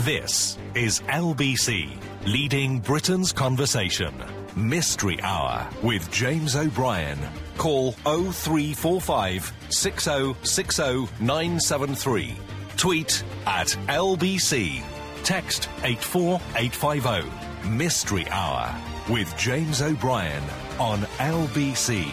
This is LBC, leading Britain's conversation. Mystery Hour with James O'Brien. Call 0345 6060 973. Tweet at LBC. Text 84850. Mystery Hour with James O'Brien on LBC.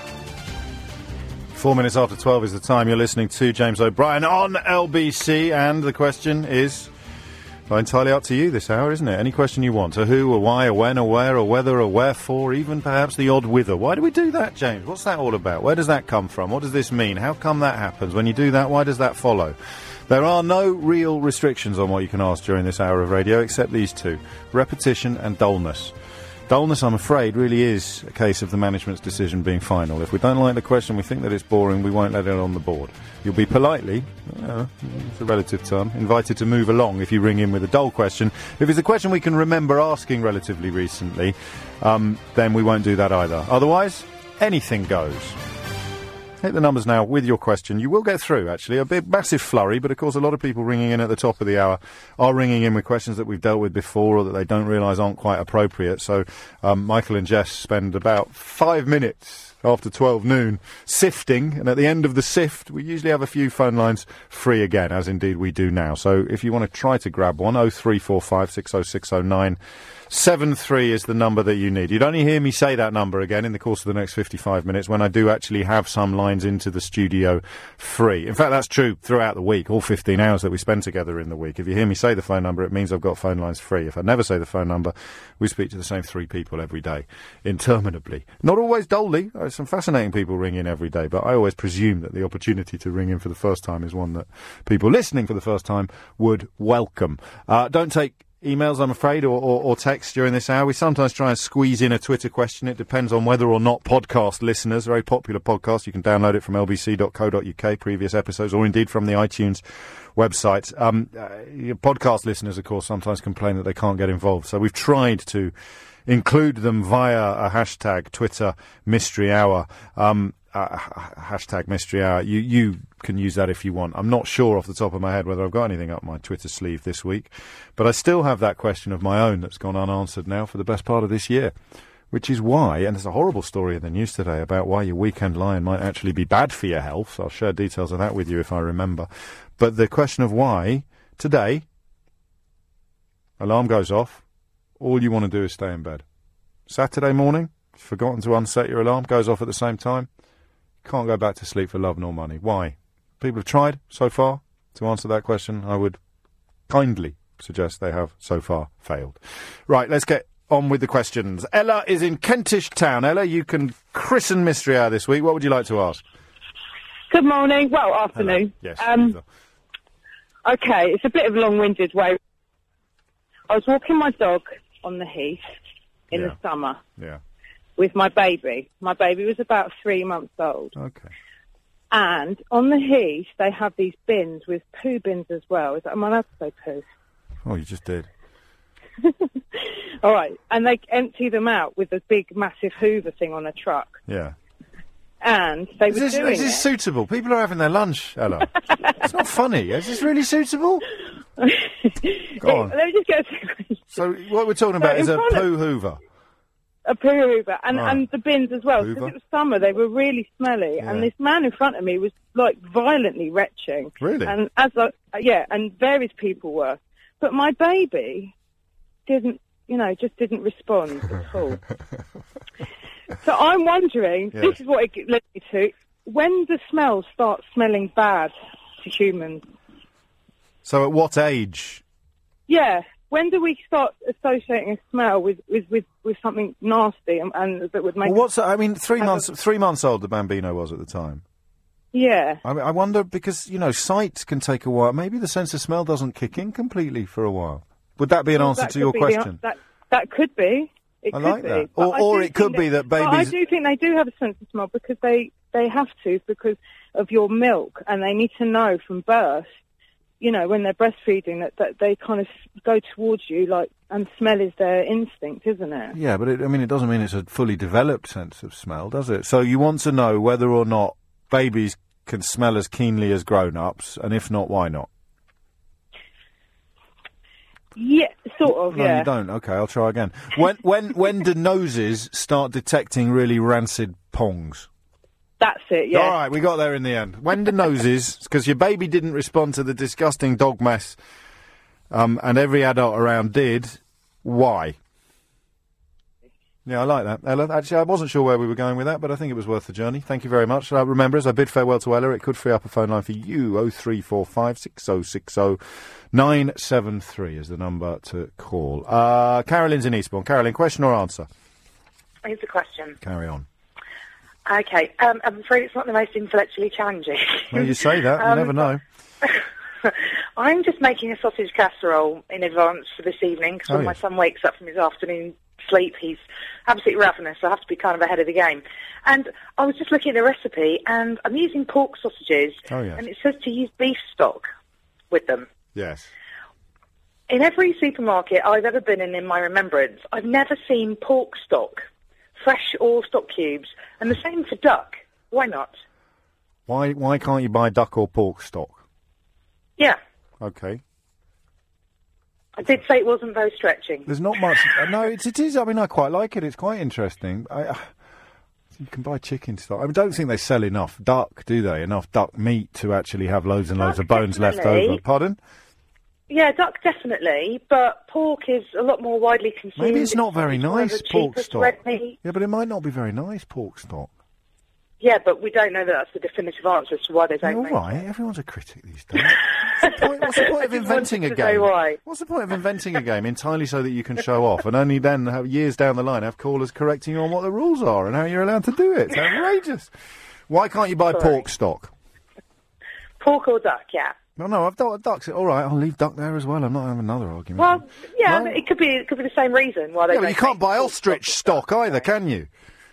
4 minutes after 12 is the time. You're listening to James O'Brien on LBC, and the question is entirely up to you this hour, isn't it? Any question you want. A who, a why, a when, a where, a whether, a wherefore, even perhaps the odd whither. Why do we do that, James? What's that all about? Where does that come from? What does this mean? How come that happens? When you do that, why does that follow? There are no real restrictions on what you can ask during this hour of radio, except these two: repetition and dullness. Dullness, I'm afraid, really is a case of the management's decision being final. If we don't like the question, we think that it's boring, we won't let it on the board. You'll be politely, it's a relative term, invited to move along if you ring in with a dull question. If it's a question we can remember asking relatively recently, then we won't do that either. Otherwise, anything goes. Hit the numbers now with your question. You will get through, actually. A big, massive flurry, but of course a lot of people ringing in at the top of the hour are ringing in with questions that we've dealt with before or that they don't realise aren't quite appropriate. So Michael and Jess spend about 5 minutes after 12 noon sifting, and at the end of the sift we usually have a few phone lines free again, as indeed we do now. So if you want to try to grab one, 0345 60609 73 is the number that you need. You'd only hear me say that number again in the course of the next 55 minutes when I do actually have some lines into the studio free. In fact, that's true throughout the week, all 15 hours that we spend together in the week. If you hear me say the phone number, it means I've got phone lines free. If I never say the phone number, we speak to the same 3 people every day, interminably. Not always dully. Some fascinating people ring in every day, but I always presume that the opportunity to ring in for the first time is one that people listening for the first time would welcome. Don't take emails, I'm afraid, or text during this hour. We sometimes try and squeeze in a Twitter question. It depends on whether or not podcast listeners, very popular podcast, you can download it from lbc.co.uk, previous episodes, or indeed from the iTunes website. Podcast listeners, of course, sometimes complain that they can't get involved. So we've tried to include them via a hashtag, Twitter Mystery Hour. Hashtag Mystery Hour. You can use that if you want. I'm not sure off the top of my head whether I've got anything up my Twitter sleeve this week, but I still have that question of my own that's gone unanswered now for the best part of this year, which is why, and there's a horrible story in the news today about why your weekend lion might actually be bad for your health. I'll share details of that with you if I remember. But the question of why, today, alarm goes off, all you want to do is stay in bed. Saturday morning, forgotten to unset your alarm, goes off at the same time. Can't go back to sleep for love nor money. Why? People have tried so far to answer that question. I would kindly suggest they have so far failed. Right, let's get on with the questions. Ella is in Kentish Town. Ella, you can christen Mystery Hour this week. What would you like to ask? Good morning. Well, afternoon. Hello. Yes. Okay, it's a bit of a long-winded way. I was walking my dog on the heath in the summer. Yeah. With my baby. My baby was about 3 months old. Okay. And on the heath, they have these bins with poo bins as well. Am I allowed to say poo? Oh, you just did. All right. And they empty them out with a big, massive Hoover thing on a truck. Yeah. And they were doing it. Is this suitable? People are having their lunch, Ella. It's not funny. Is this really suitable? Go on. Let me just get a question. So what we're talking about is a poo Hoover. A poo Hoover, and the bins as well, because it was summer, they were really smelly, and this man in front of me was, like, violently retching. Really? And and various people were. But my baby just didn't respond at all. So I'm wondering, this is what it led me to, when do smells start smelling bad to humans? So at what age? Yeah. When do we start associating a smell with something nasty and that would make? Well, 3 months old the Bambino was at the time. Yeah. I wonder, because sight can take a while. Maybe the sense of smell doesn't kick in completely for a while. Would that be an answer to your question? That could be. It I could like be. that. Or it could be that babies. I do think they do have a sense of smell because they have to, because of your milk, and they need to know from birth. When they're breastfeeding, that they kind of go towards you, and smell is their instinct, isn't it? Yeah, but it doesn't mean it's a fully developed sense of smell, does it? So you want to know whether or not babies can smell as keenly as grown-ups, and if not, why not? Yeah, sort of, No, yeah. you don't. Okay, I'll try again. When do noses start detecting really rancid pongs? That's it, yeah. All right, we got there in the end. When do noses, because your baby didn't respond to the disgusting dog mess, and every adult around did, why? Yeah, I like that. Ella, actually, I wasn't sure where we were going with that, but I think it was worth the journey. Thank you very much. Remember, as I bid farewell to Ella, it could free up a phone line for you. 0345 6060 973 is the number to call. Carolyn's in Eastbourne. Carolyn, question or answer? Here's the question. Carry on. Okay, I'm afraid it's not the most intellectually challenging. Well, you say that. You never know. I'm just making a sausage casserole in advance for this evening, because when my son wakes up from his afternoon sleep, he's absolutely ravenous, so I have to be kind of ahead of the game. And I was just looking at the recipe, and I'm using pork sausages, and it says to use beef stock with them. Yes. In every supermarket I've ever been in my remembrance, I've never seen pork stock, fresh or stock cubes, and the same for duck. Why not? Why can't you buy duck or pork stock? Yeah. Okay. I did say it wasn't very stretching. There's not much. No, it is. I mean, I quite like it. It's quite interesting. You can buy chicken stock. I don't think they sell enough duck, do they? Enough duck meat to actually have loads and loads of bones left over. Pardon? Yeah, duck definitely, but pork is a lot more widely consumed. Maybe it's not very nice, pork stock. Red meat. Yeah, but it might not be very nice, pork stock. Yeah, but we don't know that that's the definitive answer as to why they don't make it. All right, everyone's a critic these days. What's the point of inventing a game? What's the point of inventing a game entirely so that you can show off, and only then, years down the line, have callers correcting you on what the rules are and how you're allowed to do it? It's outrageous. Why can't you buy pork stock? Pork or duck, yeah. No, I've ducks. All right, I'll leave duck there as well. I'm not having another argument. Well, yeah, no? It could be the same reason why they. Yeah, but you can't buy ostrich stock either, can you?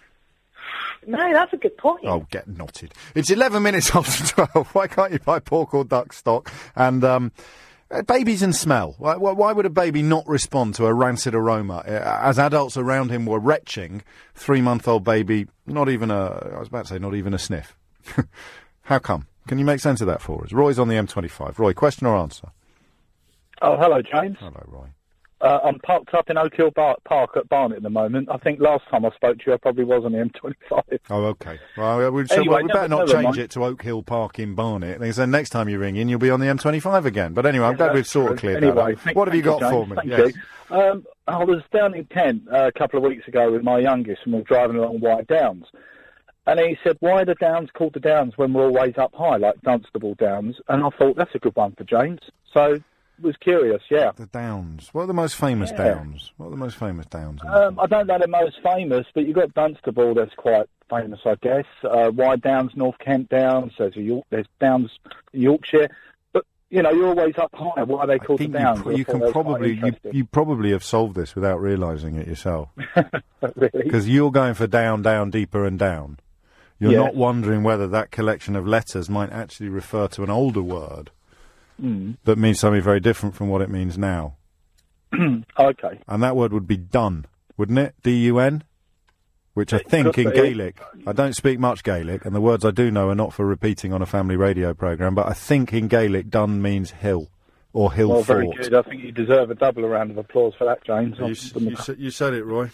No, that's a good point. Oh, get knotted. It's 11 minutes after 12. Why can't you buy pork or duck stock? And babies and smell. Why would a baby not respond to a rancid aroma? As adults around him were retching, 3-month-old baby, not even a sniff. How come? Can you make sense of that for us? Roy's on the M25. Roy, question or answer? Oh, hello, James. Hello, Roy. I'm parked up in Oak Hill Park at Barnet at the moment. I think last time I spoke to you, I probably was on the M25. Oh, okay. Well, we better not change it to Oak Hill Park in Barnet. So next time you ring in, you'll be on the M25 again. But anyway, I'm glad we've sort of cleared that up. What have you got for me? Thank you. I was down in Kent a couple of weeks ago with my youngest, and we were driving along White Downs. And he said, why are the Downs called the Downs when we're always up high, like Dunstable Downs? And I thought, that's a good one for James. So... was curious, yeah. The Downs. What are the most famous Downs? What are the most famous Downs? I don't know the most famous, but you've got Dunstable that's quite famous, I guess. Wide Downs, North Kent Downs, there's Downs, Yorkshire. But, you know, you're always up high. Why are they called the Downs? You probably have solved this without realising it yourself. Really? Because you're going for down, down, deeper and down. You're not wondering whether that collection of letters might actually refer to an older word. That means something very different from what it means now. Okay. And that word would be dun, wouldn't it? D-U-N? Which I think in Gaelic, I don't speak much Gaelic, and the words I do know are not for repeating on a family radio programme, but I think in Gaelic dun means hill, or hill fort. Very good. I think you deserve a double round of applause for that, James. You said it, Roy.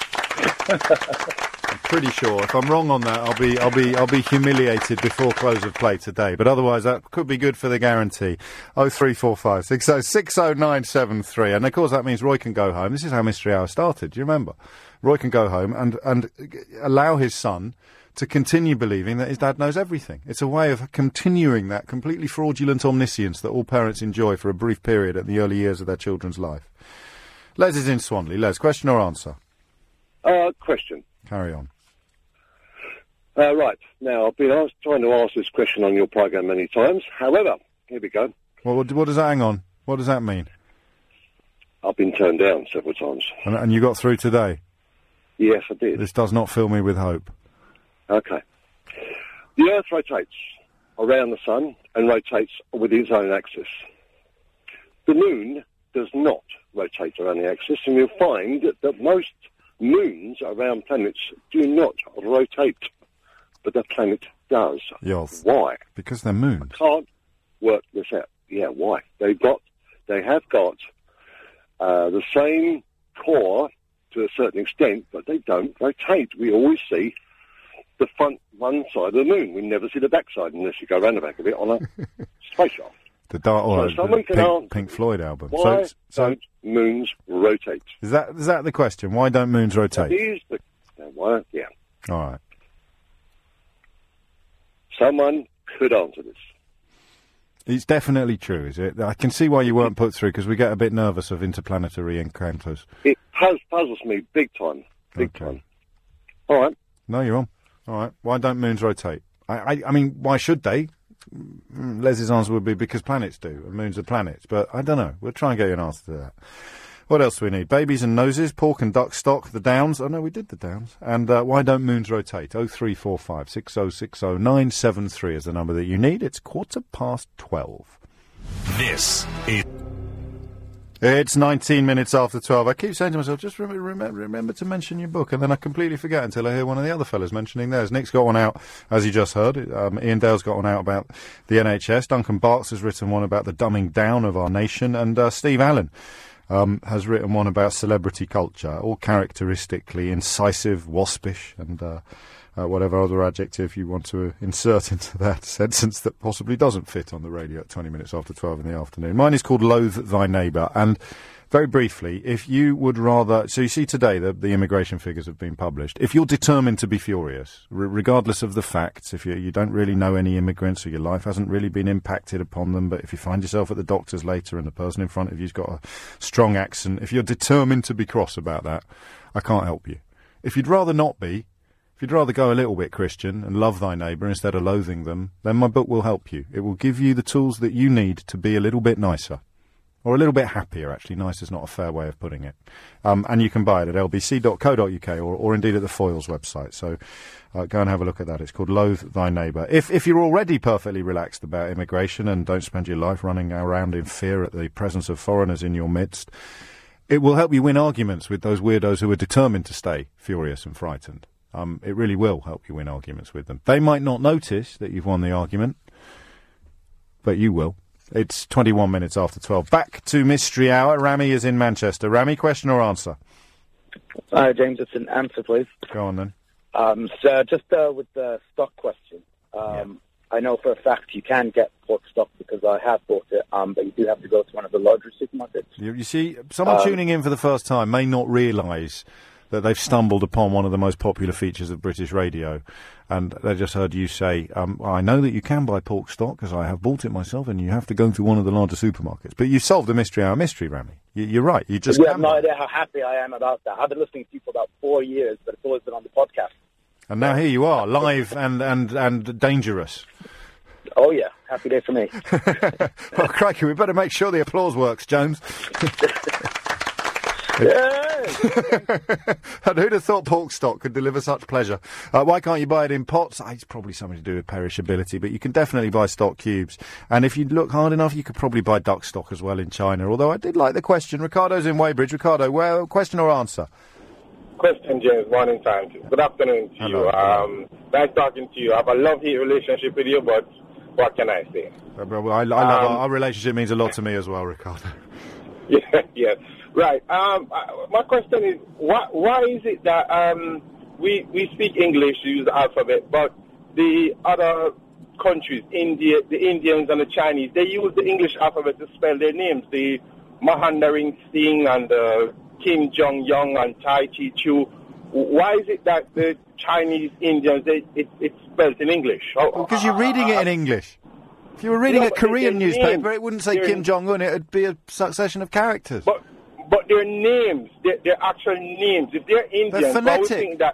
I'm pretty sure. If I'm wrong on that, I'll be humiliated before close of play today. But otherwise, that could be good for the guarantee. 0345 60 60973. And of course, that means Roy can go home. This is how Mystery Hour started. Do you remember? Roy can go home and allow his son to continue believing that his dad knows everything. It's a way of continuing that completely fraudulent omniscience that all parents enjoy for a brief period at the early years of their children's life. Les is in Swanley. Les, question or answer? Question. Carry on. Right. Now, I've been trying to ask this question on your programme many times. However, here we go. Well, what does that, hang on, what does that mean? I've been turned down several times. And you got through today? Yes, I did. This does not fill me with hope. Okay. The Earth rotates around the Sun and rotates with its own axis. The Moon does not rotate around the axis, and you'll find that most moons around planets do not rotate, but the planet does. Yes. Why? Because they're moons. I can't work this out. Yeah, why? They have got the same core to a certain extent, but they don't rotate. We always see the front one side of the moon. We never see the back side unless you go around the back of it on a spacecraft. The Pink Floyd album. Why don't moons rotate? Is that the question? Why don't moons rotate? Yeah. All right. Someone could answer this. It's definitely true, is it? I can see why you weren't put through, because we get a bit nervous of interplanetary encounters. It puzzles me big time. Big time. All right. No, you're on. All right. Why don't moons rotate? I mean, why should they? Leslie's answer would be because planets do, and moons are planets. But I don't know. We'll try and get you an answer to that. What else do we need? Babies and noses, pork and duck stock, the Downs. Oh, no, we did the Downs. And why don't moons rotate? 0345 6060 973 is the number that you need. It's 12:15. This is... It's 19 minutes after 12. I keep saying to myself, just remember to mention your book, and then I completely forget until I hear one of the other fellas mentioning theirs. Nick's got one out, as you just heard. Ian Dale's got one out about the NHS. Duncan Barks has written one about the dumbing down of our nation. And Steve Allen has written one about celebrity culture, all characteristically incisive, waspish, and whatever other adjective you want to insert into that sentence that possibly doesn't fit on the radio at 20 minutes after 12 in the afternoon. Mine is called Loathe Thy Neighbour, and very briefly, if you would rather... So you see today the immigration figures have been published. If you're determined to be furious, regardless of the facts, if you don't really know any immigrants or your life hasn't really been impacted upon them, but if you find yourself at the doctor's later and the person in front of you's got a strong accent, if you're determined to be cross about that, I can't help you. If you'd rather not be, if you'd rather go a little bit Christian and love thy neighbour instead of loathing them, then my book will help you. It will give you the tools that you need to be a little bit nicer. Or a little bit happier, actually. Nice is not a fair way of putting it. And you can buy it at lbc.co.uk or indeed at the Foyles website. So go and have a look at that. It's called Loathe Thy Neighbour. If you're already perfectly relaxed about immigration and don't spend your life running around in fear at the presence of foreigners in your midst, it will help you win arguments with those weirdos who are determined to stay furious and frightened. It really will help you win arguments with them. They might not notice that you've won the argument, but you will. It's 21 minutes after 12. Back to Mystery Hour. Rami is in Manchester. Rami, question or answer? Hi, James. It's an answer, please. Go on, then. So just with the stock question. I know for a fact you can get pork stock because I have bought it, but you do have to go to one of the larger supermarkets. You see, someone tuning in for the first time may not realise that they've stumbled upon one of the most popular features of British radio, and they just heard you say, I know that you can buy pork stock, because I have bought it myself, and you have to go to one of the larger supermarkets. But you solved the Mystery Hour mystery, Rami. You're right. You just You have no idea how happy I am about that. I've been listening to you for about 4 years, but it's always been on the podcast. And now here you are, live and dangerous. Oh, yeah. Happy day for me. Well, crikey, we better make sure the applause works, Jones. And who'd have thought pork stock could deliver such pleasure? Why can't you buy it in pots? It's probably something to do with perishability, but you can definitely buy stock cubes. And if you look hard enough, you could probably buy duck stock as well in China. Although I did like the question. Ricardo's in Weybridge. Ricardo, well, question or answer? Question, James. Morning time. Good afternoon to Hello. you. Nice talking to you. I have a love-hate relationship with you, but what can I say? I love our relationship means a lot to me as well, Ricardo. Yeah. Right. My question is, why is it that we speak English, use the alphabet, but the other countries, India, the Indians and the Chinese, they use the English alphabet to spell their names. The Mahandering Singh and Kim Jong-un and Tai Chi Chu. Why is it that the Chinese, Indians, it's spelled in English? Because you're reading it in English. If you were reading a Korean newspaper, it wouldn't say Kim Jong-un, it would be a succession of characters. But their names, their actual names, if they're Indian, they're phonetic. Think that...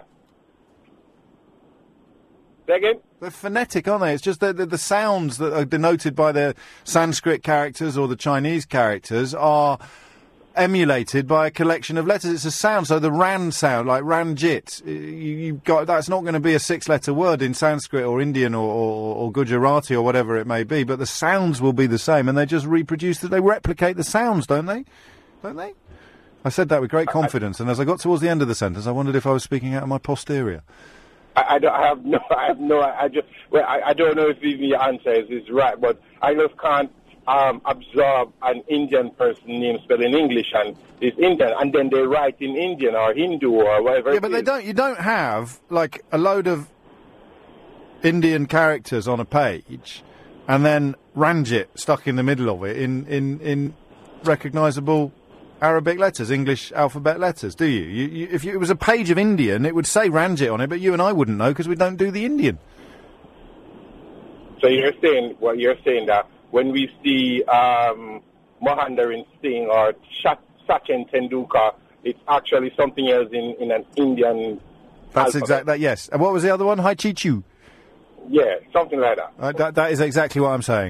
Say again? They're phonetic, aren't they? It's just the sounds that are denoted by the Sanskrit characters or the Chinese characters are emulated by a collection of letters. It's a sound, so the Ran sound, like Ranjit, you've got, that's not going to be a 6-letter word in Sanskrit or Indian or Gujarati or whatever it may be, but the sounds will be the same, and they just reproduce, they replicate the sounds, don't they? Don't they? I said that with great confidence, and as I got towards the end of the sentence, I wondered if I was speaking out of my posterior. I don't know if even your answer is right, but I just can't absorb an Indian person's name spelled in English and it's Indian, and then they write in Indian or Hindu or whatever. Yeah, but they don't. You don't have like a load of Indian characters on a page, and then Ranjit stuck in the middle of it in recognisable Arabic letters, English alphabet letters, do you? If it was a page of Indian, it would say Ranjit on it, but you and I wouldn't know because we don't do the Indian. So you're saying that when we see Mohandarin Singh or Sachin Tendulkar, it's actually something else in an Indian. That's exactly that. Yes. And what was the other one? Hai Chi Chu. Yeah, something like that. That is exactly what I'm saying.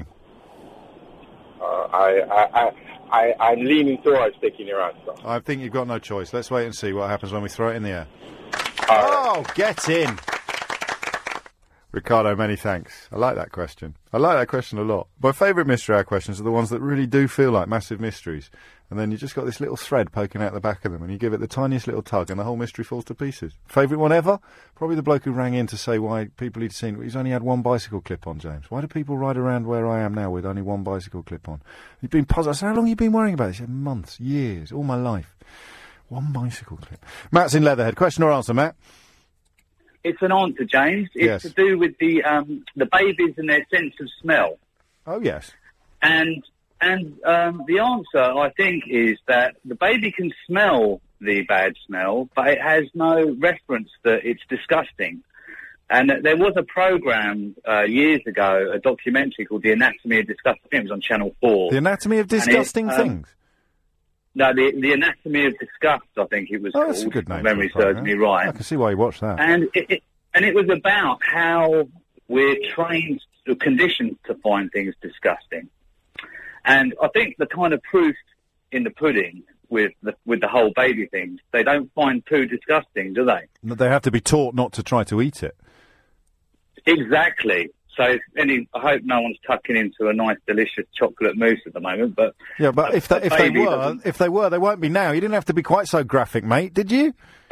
I'm leaning towards taking your answer. I think you've got no choice. Let's wait and see what happens when we throw it in the air. All right. Get in! Ricardo, many thanks. I like that question. I like that question a lot. My favourite mystery hour questions are the ones that really do feel like massive mysteries. And then you just got this little thread poking out the back of them, and you give it the tiniest little tug, and the whole mystery falls to pieces. Favourite one ever? Probably the bloke who rang in to say why people he'd seen... He's only had one bicycle clip on, James. Why do people ride around where I am now with only one bicycle clip on? He'd been puzzled. I said, how long have you been worrying about this? He said, months, years, all my life. One bicycle clip. Matt's in Leatherhead. Question or answer, Matt? It's an answer, James. It's to do with the babies and their sense of smell. Oh, yes. And the answer, I think, is that the baby can smell the bad smell, but it has no reference that it's disgusting. And there was a programme years ago, a documentary called The Anatomy of Disgusting Things on Channel 4. The Anatomy of Disgusting Things? No, the Anatomy of Disgust, I think it was called. That's a good name. If memory serves me right. I can see why you watched that. And it was about how we're trained or conditioned to find things disgusting. And I think the kind of proof in the pudding with the whole baby thing, they don't find poo disgusting, do they? They have to be taught not to try to eat it. Exactly. So, I hope no one's tucking into a nice, delicious chocolate mousse at the moment. But yeah, but if they were, they won't be now. You didn't have to be quite so graphic, mate, did you?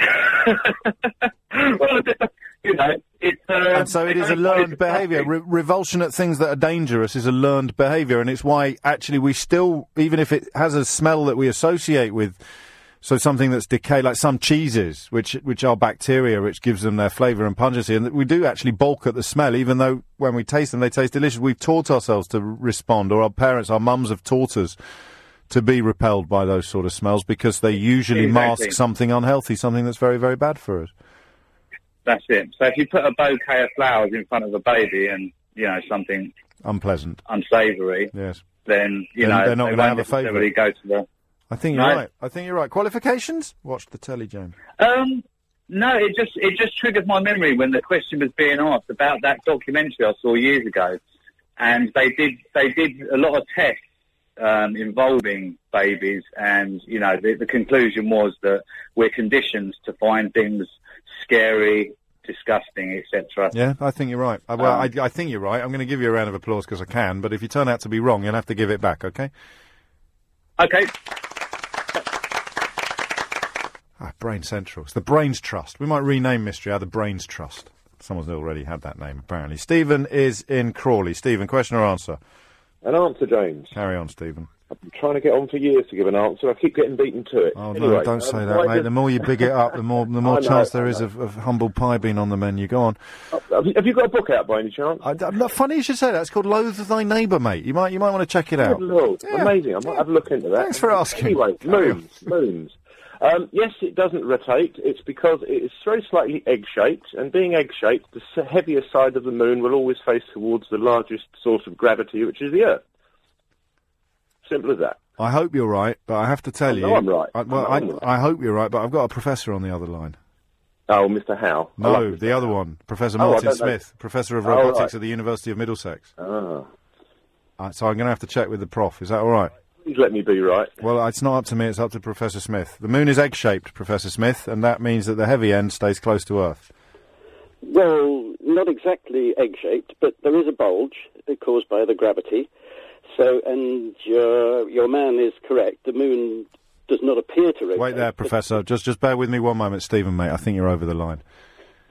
Well, it's and so it is a learned behaviour. Revulsion at things that are dangerous is a learned behaviour, and it's why actually we still, even if it has a smell that we associate with. So something that's decayed, like some cheeses, which are bacteria, which gives them their flavour and pungency, and we do actually balk at the smell, even though when we taste them, they taste delicious. We've taught ourselves to respond, or our parents, our mums have taught us to be repelled by those sort of smells because they usually mask something unhealthy, something that's very, very bad for us. That's it. So if you put a bouquet of flowers in front of a baby and, something... unpleasant. Unsavoury. Yes. Then, they're not going to have a favourite. Go to the... I think you're right. Qualifications? Watch the telly, James. No, it just triggered my memory when the question was being asked about that documentary I saw years ago, and they did a lot of tests involving babies, and the conclusion was that we're conditioned to find things scary, disgusting, etc. Yeah, I think you're right. I think you're right. I'm going to give you a round of applause because I can, but if you turn out to be wrong, you'll have to give it back. Okay. Okay. Brain Central. It's the Brains Trust. We might rename Mystery Hour the Brains Trust. Someone's already had that name, apparently. Stephen is in Crawley. Stephen, question or answer? An answer, James. Carry on, Stephen. I've been trying to get on for years to give an answer. I keep getting beaten to it. Oh, anyway, no, don't say that, mate. The more you big it up, the more chance there is of humble pie being on the menu. Go on. Have you got a book out by any chance? Funny you should say that. It's called Loathe Thy Neighbour, mate. You might want to check it out. Good Lord. Yeah. Amazing. I might have a look into that. Thanks for asking. Anyway, moons. Yes, it doesn't rotate. It's because it is very slightly egg-shaped, and being egg-shaped, the heavier side of the moon will always face towards the largest source of gravity, which is the Earth. Simple as that. I hope you're right, but I have to tell you... I'm right. I hope you're right, but I've got a professor on the other line. Oh, Mr. Howe? No, the other one. Professor Martin Smith, Professor of Robotics at the University of Middlesex. Oh. So I'm going to have to check with the prof. Is that all right? Please let me be right. Well, it's not up to me, it's up to Professor Smith. The moon is egg-shaped, Professor Smith, and that means that the heavy end stays close to Earth. Well, not exactly egg-shaped, but there is a bulge caused by the gravity. So, and your man is correct. The moon does not appear to rotate. Wait there, Professor. Just bear with me one moment, Stephen, mate. I think you're over the line.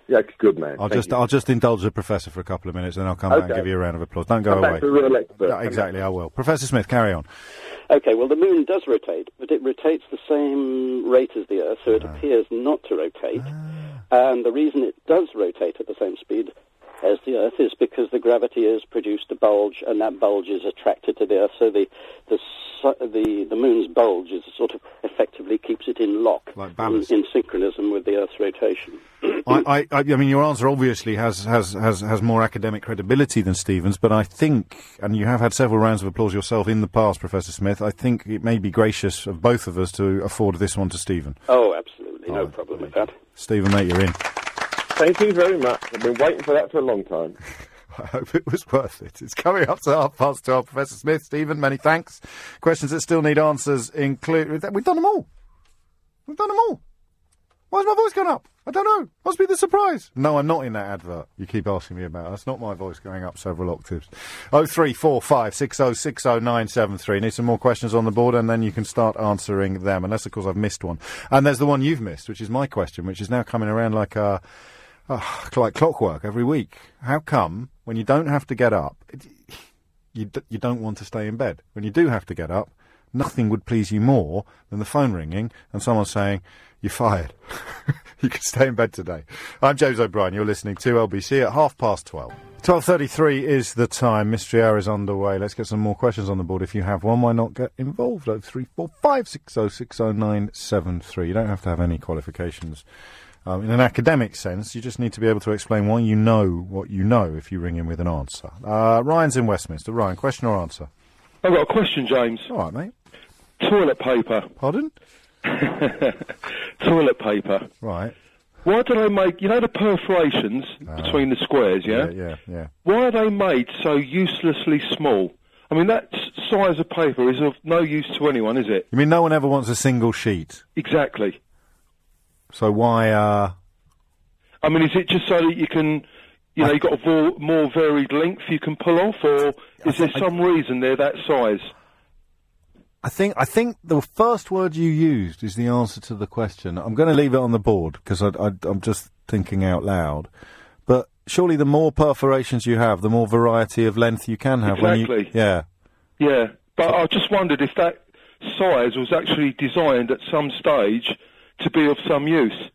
Yeah, good man. I'll just indulge the Professor for a couple of minutes, and then I'll come back and give you a round of applause. Don't go away. Back to a real expert. Yeah, exactly, I will. Professor Smith, carry on. Okay, well, the moon does rotate, but it rotates the same rate as the Earth, so it appears not to rotate. And the reason it does rotate at the same speed as the Earth is because the gravity has produced a bulge, and that bulge is attracted to the Earth, so the moon's bulge is sort of effectively keeps it in lock, like in synchronism with the Earth's rotation. I mean, your answer obviously has more academic credibility than Stephen's, but I think, and you have had several rounds of applause yourself in the past, Professor Smith, I think it may be gracious of both of us to afford this one to Stephen. Oh, absolutely, no problem with that. Stephen, mate, you're in. Thank you very much. I've been waiting for that for a long time. I hope it was worth it. It's coming up to 12:30. Professor Smith, Stephen, many thanks. Questions that still need answers include... We've done them all. Why has my voice gone up? I don't know. Must be the surprise. No, I'm not in that advert you keep asking me about. That's not my voice going up several octaves. 0345 6060 973. Need some more questions on the board, and then you can start answering them. Unless, of course, I've missed one. And there's the one you've missed, which is my question, which is now coming around like clockwork every week. How come, when you don't have to get up, you don't want to stay in bed? When you do have to get up, nothing would please you more than the phone ringing and someone saying, "You're fired. You can stay in bed today." I'm James O'Brien. You're listening to LBC at 12:30. 12:33 is the time. Mystery Hour is underway. Let's get some more questions on the board. If you have one, why not get involved? 0345 6060 973. You don't have to have any qualifications. In an academic sense, you just need to be able to explain why you know what you know if you ring in with an answer. Ryan's in Westminster. Ryan, question or answer? I've got a question, James. All right, mate. Toilet paper. Pardon? Toilet paper. Right. Why do they make, the perforations between the squares, yeah? Yeah. Why are they made so uselessly small? I mean, that size of paper is of no use to anyone, is it? You mean no one ever wants a single sheet? Exactly. So why, I mean, is it just so that you can, you've got a more varied length you can pull off, or is there some reason they're that size? I think the first word you used is the answer to the question. I'm going to leave it on the board because I'm just thinking out loud. But surely the more perforations you have, the more variety of length you can have. Exactly. Yeah, but I just wondered if that size was actually designed at some stage to be of some use.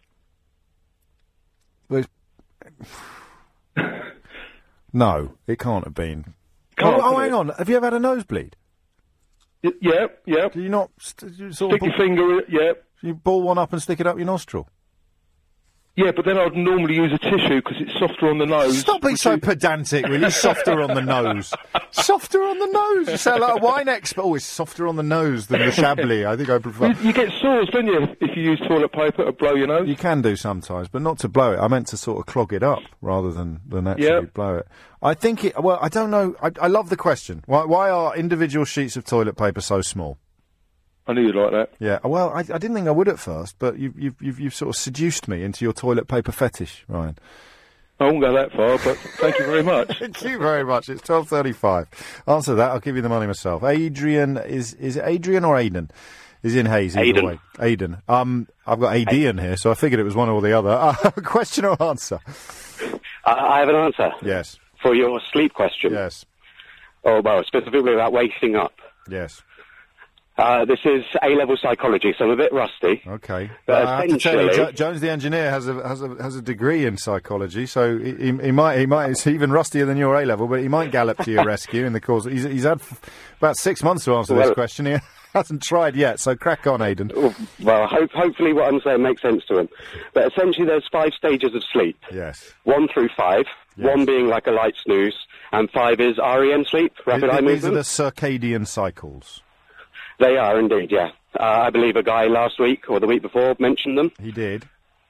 No, it can't have been. Hang on. Have you ever had a nosebleed? Yeah. Do you not stick your finger in? Yeah. You ball one up and stick it up your nostril? Yeah, but then I'd normally use a tissue because it's softer on the nose. Stop being so pedantic, will you? Softer on the nose. Softer on the nose. You sound like a wine expert. Oh, it's softer on the nose than the Chablis. I think I prefer... You get sores, don't you, if you use toilet paper to blow your nose? You can do sometimes, but not to blow it. I meant to sort of clog it up rather than actually blow it. I think it... Well, I don't know. I love the question. Why are individual sheets of toilet paper so small? I knew you'd like that. Yeah, well, I didn't think I would at first, but you've sort of seduced me into your toilet paper fetish, Ryan. I won't go that far, but thank you very much. Thank you very much. It's 12:35. Answer that. I'll give you the money myself. Adrian, is it Adrian or Aidan? Is in Hayes either way. Aidan. I've got AD in here, so I figured it was one or the other. Question or answer? I have an answer. Yes. For your sleep question. Yes. Oh, well, specifically about waking up. Yes. This is A-level psychology, so I'm a bit rusty. Okay. But I have to tell you, Jones the engineer has a degree in psychology, so he might it's even rustier than your A-level, but he might gallop to your rescue in the course. He's had about 6 months to answer this question. He hasn't tried yet, so crack on, Aidan. Well, hopefully what I'm saying makes sense to him. But essentially there's 5 stages of sleep. Yes. 1 through 5. Yes. 1 being like a light snooze, and 5 is REM sleep, rapid eye movement. These are the circadian cycles. They are indeed, yeah. I believe a guy last week or the week before mentioned them. He did.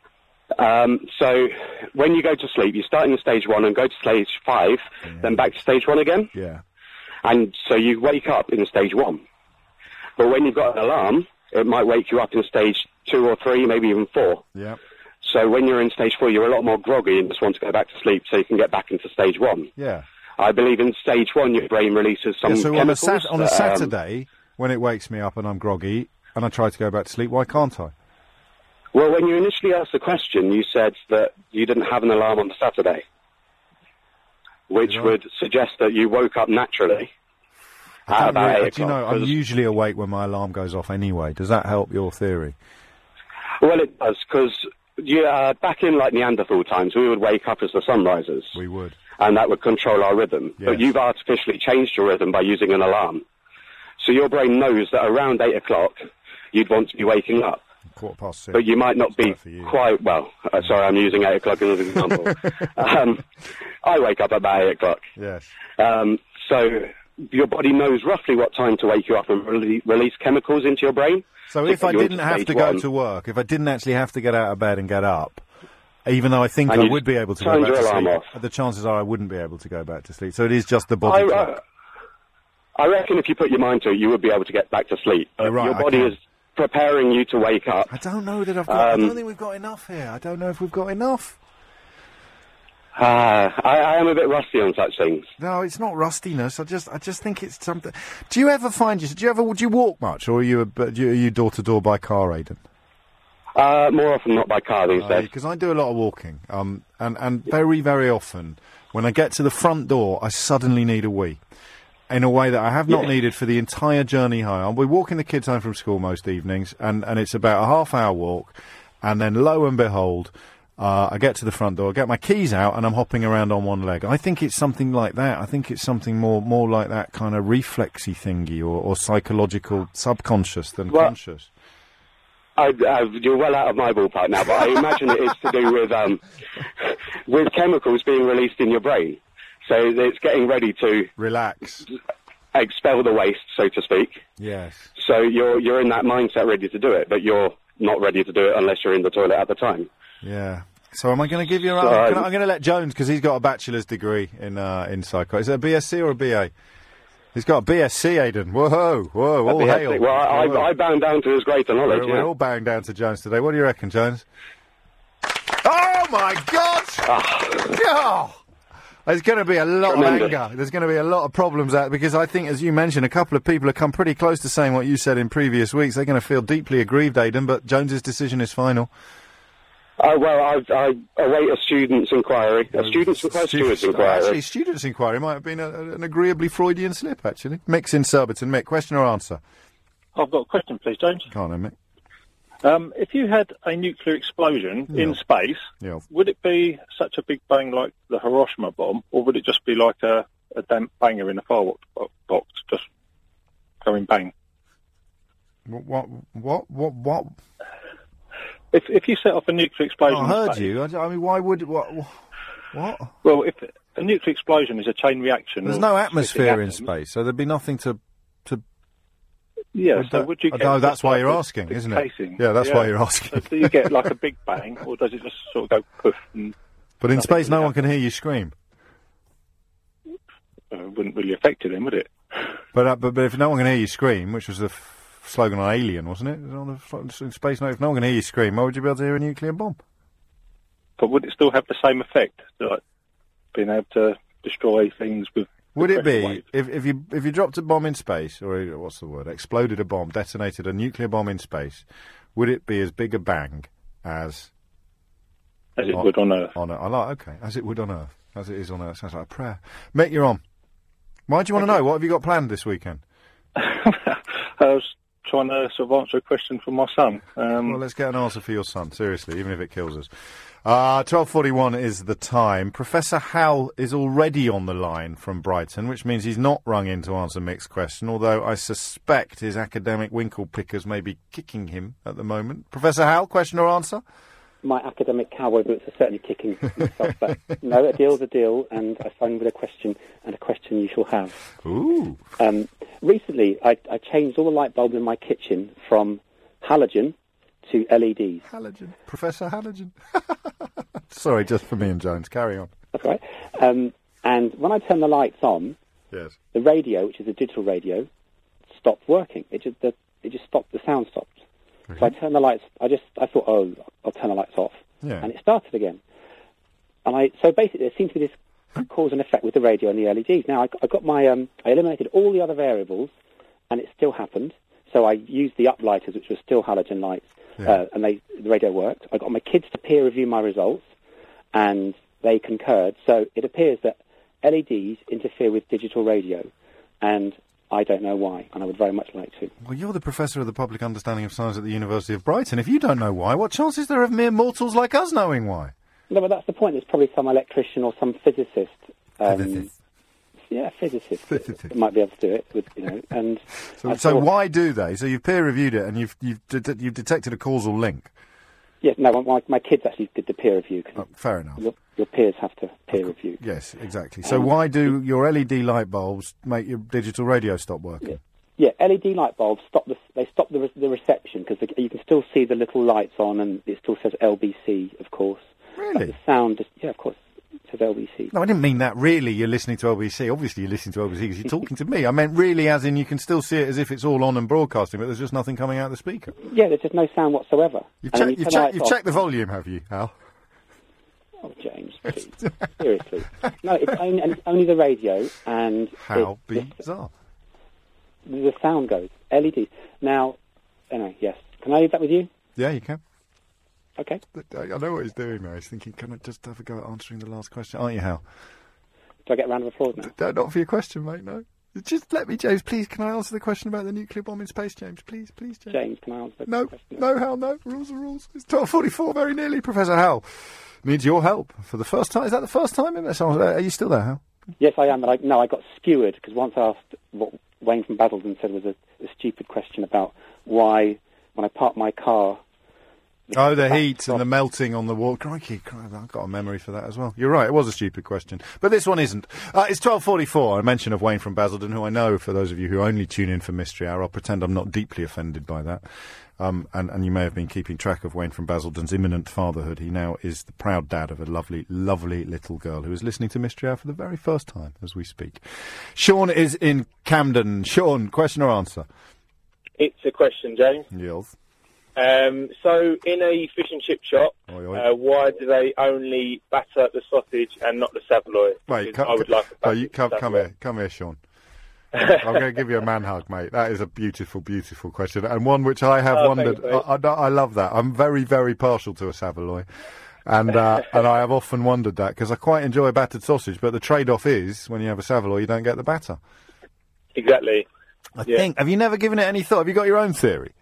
So when you go to sleep, you start in stage 1 and go to stage 5, then back to stage 1 again. Yeah. And so you wake up in stage 1. But when you've got an alarm, it might wake you up in stage 2 or 3, maybe even 4. Yeah. So when you're in stage 4, you're a lot more groggy and just want to go back to sleep so you can get back into stage 1. Yeah. I believe in stage 1, your brain releases some chemicals. So on a Saturday... when it wakes me up and I'm groggy and I try to go back to sleep, why can't I? Well, when you initially asked the question, you said that you didn't have an alarm on the Saturday, which would suggest that you woke up naturally at about 8 o'clock. Do you know, I'm usually awake when my alarm goes off anyway. Does that help your theory? Well, it does, because back in, like, Neanderthal times, we would wake up as the sun rises. We would. And that would control our rhythm. Yes. But you've artificially changed your rhythm by using an alarm. So your brain knows that around 8 o'clock, you'd want to be waking up. 6:15. But you might not be quite, well, sorry, I'm using 8 o'clock as an example. I wake up about 8 o'clock. Yes. So your body knows roughly what time to wake you up and release chemicals into your brain. So if I didn't have to go to work, if I didn't actually have to get out of bed and get up, even though I think I would be able to go back to sleep, the chances are I wouldn't be able to go back to sleep. So it is just the body clock. I reckon if you put your mind to it, you would be able to get back to sleep. You're right, your body is preparing you to wake up. I don't know that I've got... I don't think we've got enough here. I don't know if we've got enough. I am a bit rusty on such things. No, it's not rustiness. I just think it's something... Do you ever find... Would you walk much, or are you door-to-door by car, Aidan? More often not by car these days. Because I do a lot of walking, and very, very often, when I get to the front door, I suddenly need a wee. In a way that I have not needed for the entire journey home. We're walking the kids home from school most evenings, and it's about a half-hour walk, and then lo and behold, I get to the front door, get my keys out, and I'm hopping around on one leg. I think it's something like that. I think it's something more like that kind of reflexy thingy, or psychological, subconscious than conscious. You're well out of my ballpark now, but I imagine it is to do with chemicals being released in your brain. So it's getting ready to relax, expel the waste, so to speak. Yes. So you're in that mindset, ready to do it, but you're not ready to do it unless you're in the toilet at the time. Yeah. So am I going to give you? I'm going to let Jones, because he's got a bachelor's degree in psycho. Is it a BSc or a BA? He's got a BSc, Aidan. Whoa, all hail. Well, I bow down to his greater knowledge. We're all bowing down to Jones today. What do you reckon, Jones? Oh my God! Oh. There's going to be a lot of anger. There's going to be a lot of problems out, because I think, as you mentioned, a couple of people have come pretty close to saying what you said in previous weeks. They're going to feel deeply aggrieved, Aidan, but Jones's decision is final. Well, I await a student's inquiry. Steward's inquiry. Actually, student's inquiry might have been an agreeably Freudian slip, actually. Mick's in Surbiton. Mick, question or answer? I've got a question, please, James. Can't I, Mick? If you had a nuclear explosion in space, would it be such a big bang like the Hiroshima bomb, or would it just be like a damp banger in a fireworks box, just going bang? What? If you set off a nuclear explosion... I heard you. I mean, why would... What? Well, if a nuclear explosion is a chain reaction... There's no atmosphere in space, so there'd be nothing to... Yeah, so would you get... No, that's why you're asking, isn't it? Casing? Yeah, that's why you're asking. So do you get like a big bang, or does it just sort of go poof? But in space, no one can hear you scream. It wouldn't really affect you then, would it? But if no one can hear you scream, which was the slogan on Alien, wasn't it? In space, if no one can hear you scream, why would you be able to hear a nuclear bomb? But would it still have the same effect, like being able to destroy things with... Would it be, if you dropped a bomb in space, or what's the word, exploded a bomb, detonated a nuclear bomb in space, would it be as big a bang as... As it would on Earth. As it would on Earth. As it is on Earth. Sounds like a prayer. Mick, you're on. Why do you want to know? What have you got planned this weekend? I was trying to sort of answer a question from my son. Well, let's get an answer for your son, seriously, even if it kills us. 12:41 is the time. Professor Hal is already on the line from Brighton, which means he's not rung in to answer Mick's question, although I suspect his academic winkle pickers may be kicking him at the moment. Professor Hal, question or answer? My academic cowboy boots are certainly kicking myself, but no, a deal's a deal, and I phone with a question, and a question you shall have. Ooh. Recently, I changed all the light bulbs in my kitchen from halogen to LEDs. Halogen. Professor Halogen. Sorry, just for me and Jones. Carry on. That's right. And when I turn the lights on, yes, the radio, which is a digital radio, stopped working. It just stopped. The sound stopped. Mm-hmm. So I turned the lights. I thought, I'll turn the lights off. Yeah. And it started again. And so basically, there seemed to be this cause and effect with the radio and the LEDs. Now I got my I eliminated all the other variables, and it still happened. So I used the uplighters, which were still halogen lights, and the radio worked. I got my kids to peer review my results, and they concurred. So it appears that LEDs interfere with digital radio, and I don't know why, and I would very much like to. Well, you're the Professor of the Public Understanding of Science at the University of Brighton. If you don't know why, what chance is there of mere mortals like us knowing why? No, but that's the point. There's probably some electrician or some physicist. Yeah, physicist. That might be able to do it, with, and... So why do they? So you've peer-reviewed it, and you've detected a causal link. Yes, no, my kids actually did the peer review. Fair enough. Your peers have to peer review. Yes, exactly. So why do your LED light bulbs make your digital radio stop working? Yeah, LED light bulbs stop the reception, because you can still see the little lights on, and it still says LBC, of course. Really? But the sound, of course. Says LBC. No, I didn't mean that really you're listening to LBC. Obviously you're listening to LBC because you're talking to me. I meant really as in you can still see it as if it's all on and broadcasting, but there's just nothing coming out of the speaker. Yeah, there's just no sound whatsoever. You've checked the volume, have you, Al? Oh, James, please. Seriously. No, it's only the radio, and... How bizarre. The sound goes. LEDs. Now, anyway, yes. Can I leave that with you? Yeah, you can. Okay. I know what he's doing now. He's thinking, can I just have a go at answering the last question? Aren't you, Hal? Do I get a round of applause now? Not for your question, mate, no. Just let me, James, please, can I answer the question about the nuclear bomb in space, James? Please, James. James, can I answer the question? No, Hal, no. Rules are rules. It's 12:44, very nearly. Professor Hal needs your help for the first time. Is that the first time? Are you still there, Hal? Yes, I am, but I got skewered, because once I asked what Wayne from Basildon said was a stupid question about why, when I parked my car... Oh, the heat and the melting on the wall. Crikey, I've got a memory for that as well. You're right, it was a stupid question. But this one isn't. It's 12:44, a mention of Wayne from Basildon, who I know, for those of you who only tune in for Mystery Hour, I'll pretend I'm not deeply offended by that. And you may have been keeping track of Wayne from Basildon's imminent fatherhood. He now is the proud dad of a lovely, lovely little girl who is listening to Mystery Hour for the very first time as we speak. Sean is in Camden. Sean, question or answer? It's a question, James. Yes. So, in a fish and chip shop, why do they only batter the sausage and not the saveloy? Wait, come here, Sean. I'm going to give you a man hug, mate. That is a beautiful, beautiful question, and one which I have wondered. I love that. I'm very, very partial to a saveloy, and I have often wondered that, because I quite enjoy battered sausage, but the trade-off is when you have a saveloy, you don't get the batter. Exactly. I think. Have you never given it any thought? Have you got your own theory?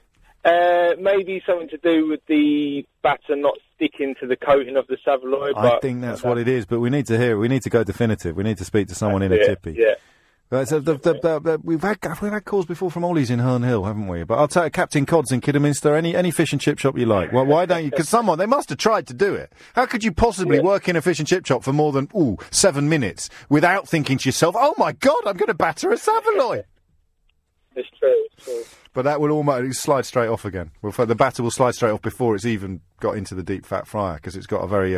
Maybe something to do with the batter not sticking to the coating of the saveloy. I think that's what it is, but we need to hear it. We need to go definitive. We need to speak to someone in a tippy. Yeah. Right, so we've had calls before from Ollie's in Herne Hill, haven't we? But I'll tell you, Captain Cod's in Kidderminster, any fish and chip shop you like. Well, why don't you? Because they must have tried to do it. How could you possibly work in a fish and chip shop for more than 7 minutes without thinking to yourself, "Oh my God, I'm going to batter a saveloy"? It's true. But that will almost slide straight off again. The batter will slide straight off before it's even got into the deep fat fryer, because it's got a very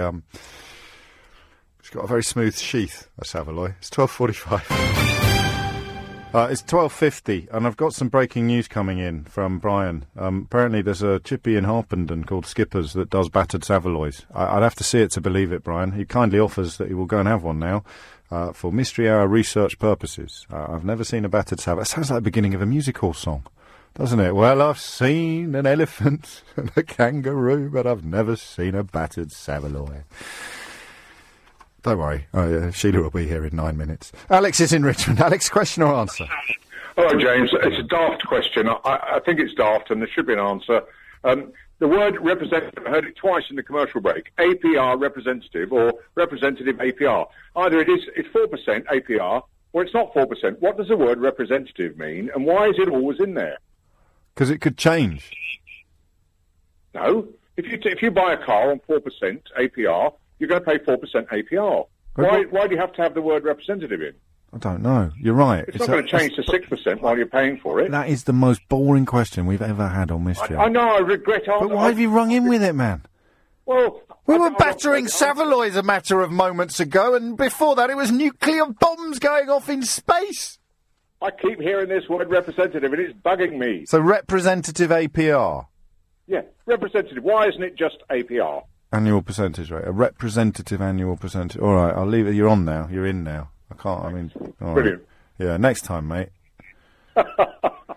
smooth sheath. A saveloy. It's 12:45. It's 12:50, and I've got some breaking news coming in from Brian. Apparently, there's a chippy in Harpenden called Skippers that does battered saveloys. I'd have to see it to believe it, Brian. He kindly offers that he will go and have one now. For Mystery Hour research purposes. I've never seen a battered saveloy. It sounds like the beginning of a music hall song, doesn't it? Well, I've seen an elephant and a kangaroo, but I've never seen a battered saveloy. Don't worry, Sheila will be here in 9 minutes. Alex is in Richmond. Alex, question or answer? Hello, James. It's a daft question. I think it's daft, and there should be an answer. The word representative, I heard it twice in the commercial break. APR representative or representative APR. Either it's 4% APR or it's not 4%. What does the word representative mean, and why is it always in there? Because it could change. No. If you buy a car on 4% APR, you're going to pay 4% APR. Why do you have to have the word representative in? I don't know. You're right. It's not going to change to 6% while you're paying for it. That is the most boring question we've ever had on Mystery. I know, I regret But why have you rung in with it, man? Well, we were battering saveloys a matter of moments ago, and before that it was nuclear bombs going off in space. I keep hearing this word representative, and it's bugging me. So representative APR? Yeah, representative. Why isn't it just APR? Annual percentage rate. A representative annual percentage. All right, I'll leave it. You're on now. You're in now. I can't, all brilliant. Right. Yeah, next time, mate.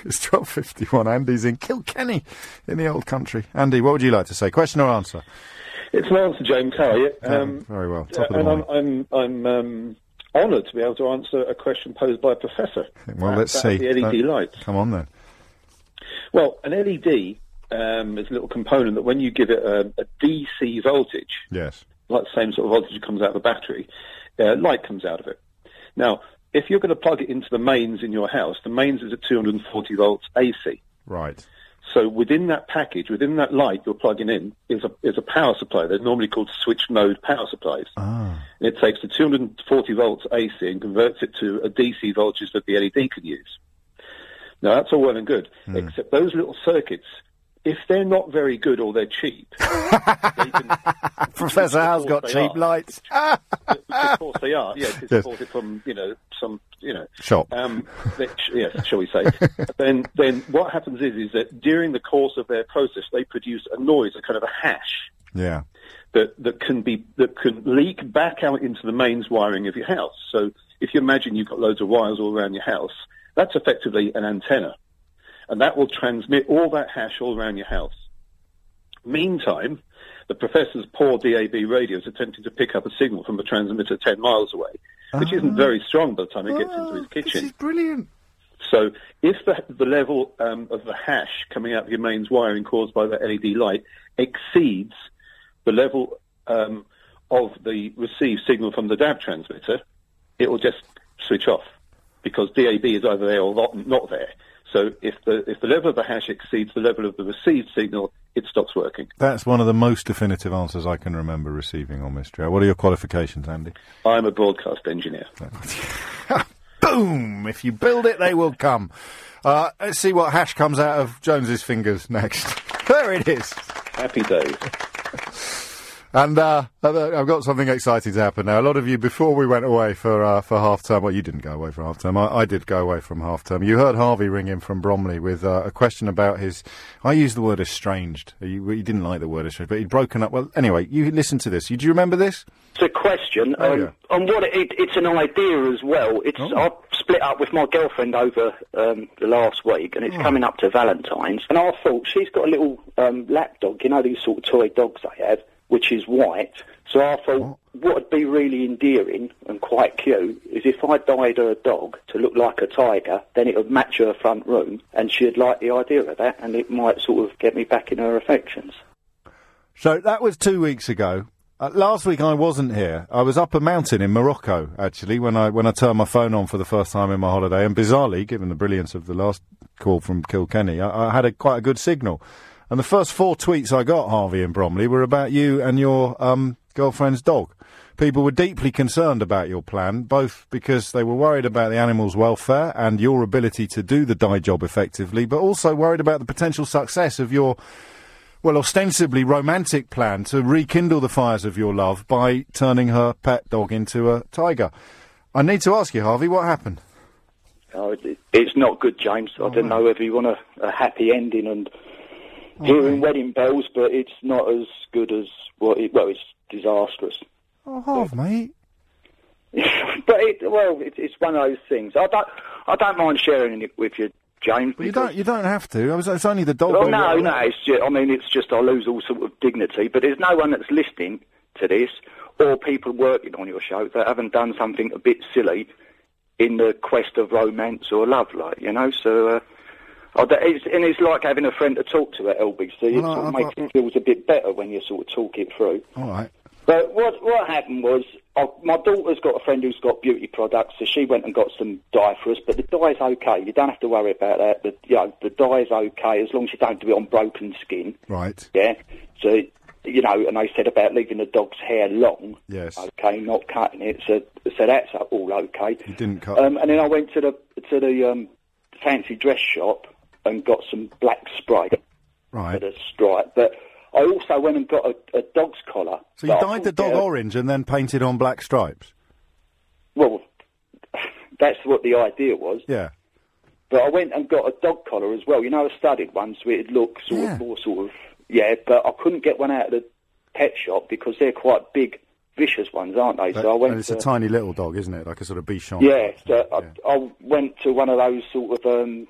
It's 12:51. Andy's in Kilkenny, in the old country. Andy, what would you like to say? Question or answer? It's an answer, James. How are you? Very well. Top of the morning. I'm honoured to be able to answer a question posed by a professor. Well, let's see. The LED lights. Come on then. Well, an LED is a little component that when you give it a DC voltage, yes, like the same sort of voltage that comes out of a battery, light comes out of it. Now, if you're going to plug it into the mains in your house, the mains is at 240 volts AC. Right. So within that package, within that light you're plugging in, is a power supply. They're normally called switch mode power supplies. And it takes the 240 volts AC and converts it to a DC voltage that the LED can use. Now, that's all well and good, except those little circuits, if they're not very good or they're cheap... Professor Howe's got cheap lights. Which of course they are, yeah, because they bought it from, some, shop. Yes, shall we say. then what happens is that during the course of their process, they produce a noise, a kind of a hash. Yeah. That can leak back out into the mains wiring of your house. So if you imagine you've got loads of wires all around your house, that's effectively an antenna. And that will transmit all that hash all around your house. Meantime, the professor's poor DAB radio is attempting to pick up a signal from a transmitter 10 miles away, which isn't very strong by the time it gets into his kitchen. This is brilliant. So if the level of the hash coming out of your mains wiring caused by the LED light exceeds the level of the received signal from the DAB transmitter, it will just switch off, because DAB is either there or not there. So if the level of the hash exceeds the level of the received signal, it stops working. That's one of the most definitive answers I can remember receiving on Mystery Hour. What are your qualifications, Andy? I'm a broadcast engineer. Boom! If you build it, they will come. Let's see what hash comes out of Jones's fingers next. There it is. Happy days. And I've got something exciting to happen now. A lot of you, before we went away for half-term, well, you didn't go away for half-term. I did go away from half-term. You heard Harvey ring in from Bromley with a question about his... I used the word estranged. You didn't like the word estranged, but he'd broken up. Well, anyway, you listen to this. Do you remember this? It's a question on what it's an idea as well. I split up with my girlfriend over the last week, and it's coming up to Valentine's. And I thought, she's got a little lap dog, these sort of toy dogs they have, which is white. So I thought what would be really endearing and quite cute is if I dyed her a dog to look like a tiger, then it would match her front room, and she'd like the idea of that, and it might sort of get me back in her affections. So that was 2 weeks ago. Last week I wasn't here. I was up a mountain in Morocco, actually, when I turned my phone on for the first time in my holiday, and bizarrely, given the brilliance of the last call from Kilkenny, I had quite a good signal. And the first 4 tweets I got, Harvey and Bromley, were about you and your girlfriend's dog. People were deeply concerned about your plan, both because they were worried about the animal's welfare and your ability to do the dye job effectively, but also worried about the potential success of your, well, ostensibly romantic plan to rekindle the fires of your love by turning her pet dog into a tiger. I need to ask you, Harvey, what happened? Oh, it's not good, James. I don't know whether you want a happy ending and... hearing wedding bells, but it's not as good as it's disastrous. Oh, Harv, mate. But it's one of those things. I don't mind sharing it with you, James. But you don't have to. It's only the dog. Well, no. It's just I lose all sort of dignity. But there's no one that's listening to this, or people working on your show that haven't done something a bit silly in the quest of romance or love, So. It's like having a friend to talk to at LBC. It sort of makes it feels a bit better when you sort of talk it through. All right. But what happened was, my daughter's got a friend who's got beauty products, so she went and got some dye for us. But the dye's okay. You don't have to worry about that. The dye's okay as long as you don't do it on broken skin. Right. Yeah. So and they said about leaving the dog's hair long. Yes. Okay, not cutting it. So that's all okay. You didn't cut. And then I went to the fancy dress shop and got some black spray for the stripe. But I also went and got a dog's collar. So you dyed the dog orange and then painted on black stripes? Well, that's what the idea was. Yeah. But I went and got a dog collar as well. A studded one, so it'd look more but I couldn't get one out of the pet shop because they're quite big, vicious ones, aren't they? So I went. And it's a tiny little dog, isn't it? Like a sort of Bichon. Yeah. So I went to one of those sort of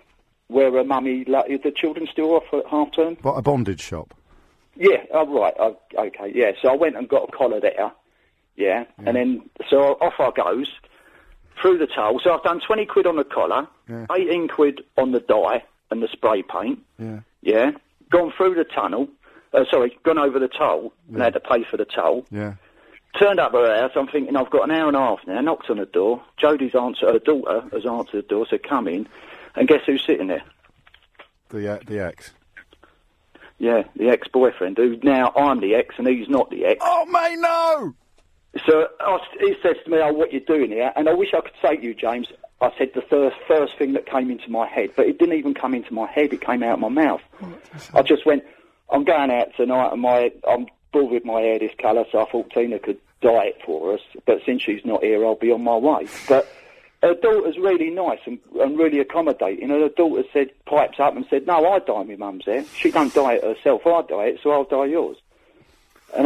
where her mummy, the children still off at half term? What, a bondage shop? Yeah, oh, right, okay, yeah. So I went and got a collar there, yeah. And then, so off I goes, through the toll. So I've done 20 quid on the collar, 18 quid on the dye and the spray paint, yeah. Gone through the tunnel, gone over the toll and had to pay for the toll. Yeah. Turned up at her house, I'm thinking, I've got an hour and a half now, knocked on the door, Jodie's her daughter has answered the door, said, come in, and guess who's sitting there? The ex. Yeah, the ex-boyfriend, who now I'm the ex and he's not the ex. Oh, mate, no! So he says to me, oh, what you doing here? And I wish I could say to you, James, I said the first thing that came into my head, but it didn't even come into my head, it came out of my mouth. I just went, I'm going out tonight and I'm bored with my hair this colour, so I thought Tina could dye it for us, but since she's not here, I'll be on my way. But her daughter's really nice and really accommodating, and her daughter pipes up and said, no, I dye my mum's hair. She don't dye it herself, I dye it, so I'll dye yours. And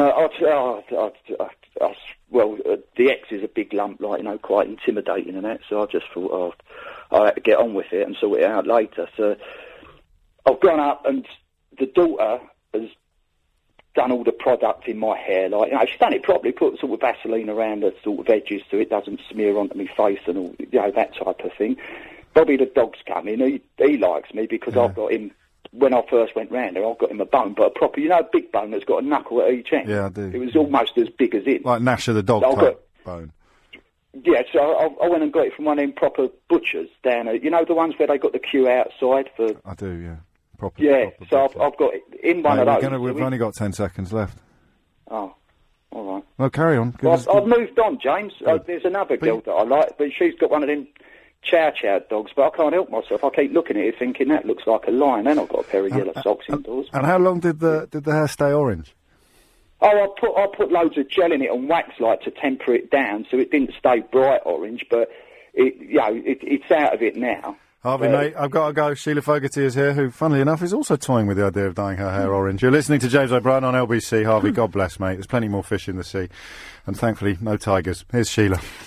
the ex is a big lump, quite intimidating and that, so I just thought, I had to get on with it and sort it out later. So I've gone up and the daughter has done all the product in my hair, she's done it properly, put sort of Vaseline around the sort of edges so it doesn't smear onto my face and all, that type of thing. Bobby the dog's come in, he likes me because I've got him, when I first went round there, I've got him a bone, but a proper, a big bone that's got a knuckle at each end. Yeah, I do. It was almost as big as it. Like Nasher the dog type bone. Yeah, so I went and got it from one of them proper butchers down at, the ones where they got the queue outside for... I do, yeah. Proper so I've got it in one of those. We've only got 10 seconds left. Oh, all right. Well, carry on. Well, I've moved on, James. There's another girl that I like, but she's got one of them chow dogs, but I can't help myself. I keep looking at it thinking that looks like a lion, then I've got a pair of yellow socks indoors. And how long did the hair stay orange? Oh, I put loads of gel in it and wax to temper it down so it didn't stay bright orange, but it's out of it now. Harvey, mate, I've got to go. Sheila Fogarty is here, who, funnily enough, is also toying with the idea of dyeing her hair orange. You're listening to James O'Brien on LBC. Harvey, God bless, mate. There's plenty more fish in the sea. And thankfully, no tigers. Here's Sheila.